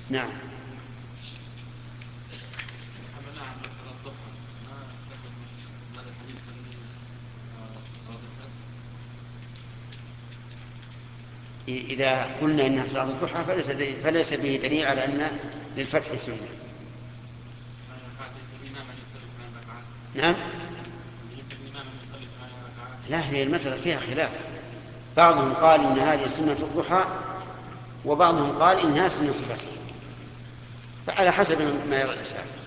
نعم. حملنا عن صلاة الضحى ما ذكر هذا الحديث يسميه صلاة الفتح. إذا قلنا إنها صلاة الضحى فليس به دليل على أن للفتح سنة. ليس الإمام أن يصلي 8 ركعات. نعم. ليس الإمام أن يصلي 8 ركعات. لا، هي المسألة فيها خلاف. بعضهم قال إن هذه سنة الضحى، وبعضهم قال إنها سنة الفتح، فعلى حسب ما يرى الإنسان.